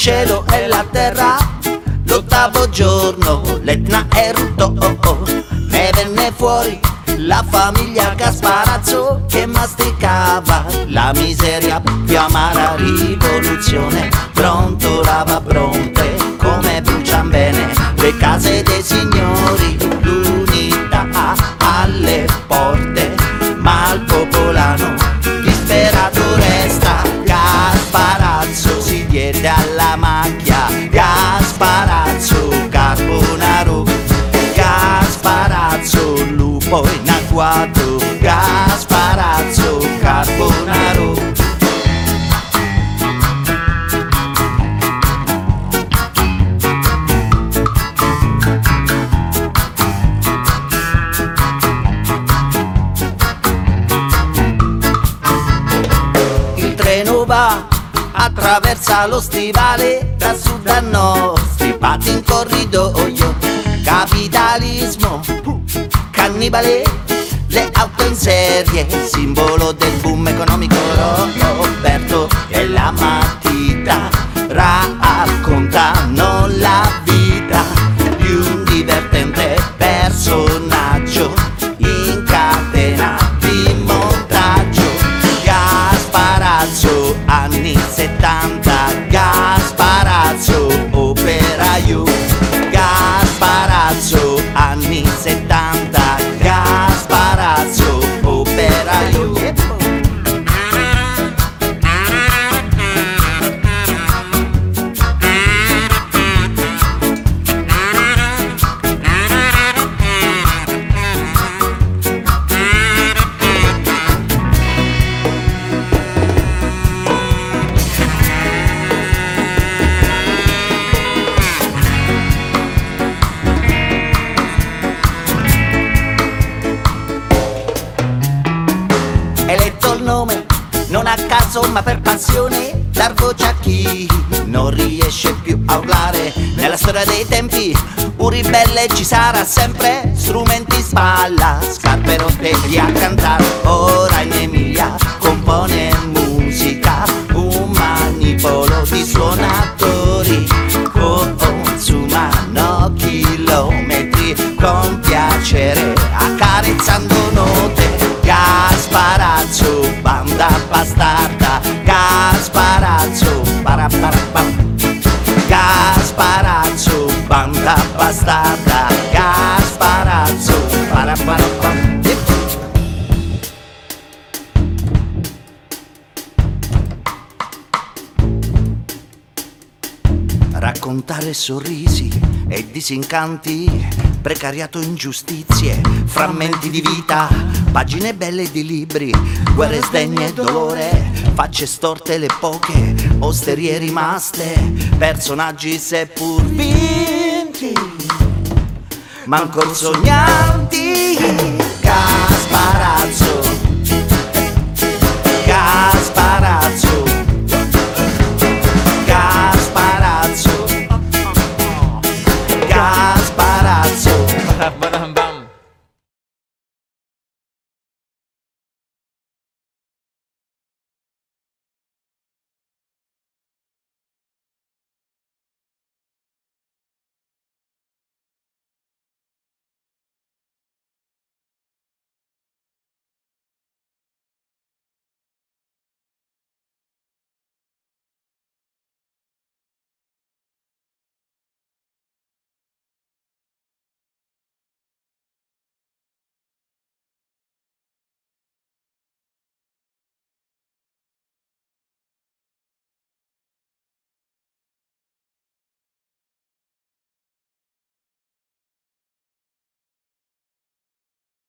cielo e la terra. L'ottavo giorno l'Etna eruttò, ne venne fuori la famiglia Gasparazzo che masticava la miseria più amara. Rivoluzione brontolava pronte come brucian bene le case dei signori. L'unità alle porte, ma il popolano disperato resta. Gasparazzo si diede alla macchia, Gasparazzo Carbonaro, Gasparazzo lupo in agguato, Gasparazzo Carbonaro. Il treno va, attraversa lo stivale, da sud a nord, stripati in corridoio. Capitalismo cannibale, le auto in serie, simbolo del boom economico. Roberto e la matita raccontano la vita di un divertente personaggio in catena di montaggio. Gasparazzo anni 70, Gasparazzo operaio, Gasparazzo anni 70, Gasparazzo operaio. Eletto il nome non a caso ma per passione, dar voce a chi non riesce più a urlare. Nella storia dei tempi un ribelle ci sarà sempre, strumenti in spalla, scarpe rotte lì a cantare. Ora in Emilia compone musica un manipolo di suonatori, consumano chilometri con piacere accarezzando note. Gasparazzo, banda bastarda, Gasparazzo, paraparapam. Gasparazzo, banda bastarda, Gasparazzo, paraparapam. Raccontare sorrisi e disincanti, precariato, ingiustizie, frammenti di vita, pagine belle di libri, guerre, sdegno e dolore, facce storte le poche osterie rimaste, personaggi seppur vinti, ma ancor sognanti. Gasparazzo